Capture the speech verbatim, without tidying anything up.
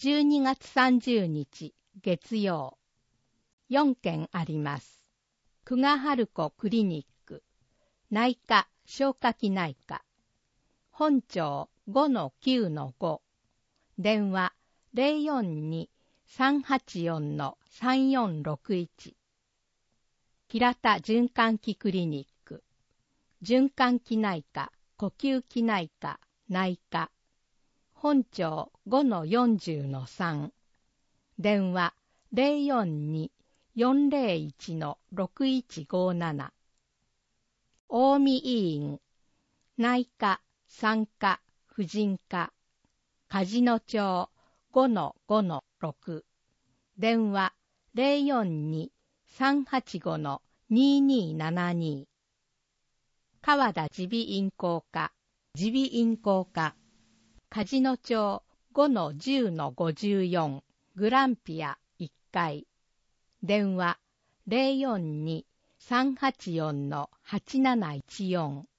じゅうにがつさんじゅうにち月曜。よんけんあります。久我春子クリニック、内科、消化器内科。本庁 ごのきゅうのご。電話 ゼロよんに さんはちよん さんよんろくいち。平田循環器クリニック、循環器内科、呼吸器内科、内科。本庁 ごのよんじゅうのさん。電話 ゼロよんに よんゼロいち ろくいちごなな。近江医院、内科、産科、婦人科。梶野町 ごのごのろく。電話 ゼロよんに さんはちご ににななに。川田耳鼻咽喉科、耳鼻咽喉科。梶野町 ごのじゅうのごじゅうよん。グランピアいっかい。電話 ゼロよんに さんはちよん はちなないちよん。